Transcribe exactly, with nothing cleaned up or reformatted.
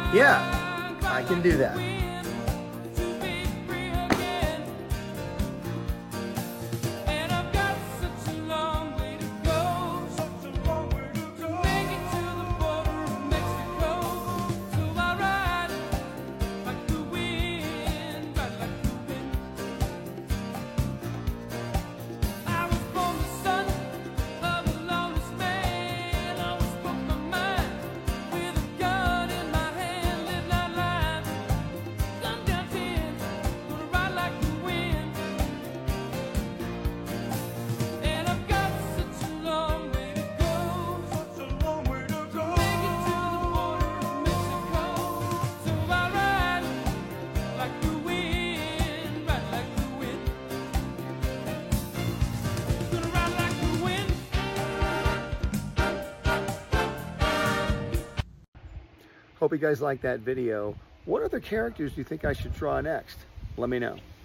Yeah, I can do that. Hope you guys like that video. What other characters do you think I should draw next? Let me know.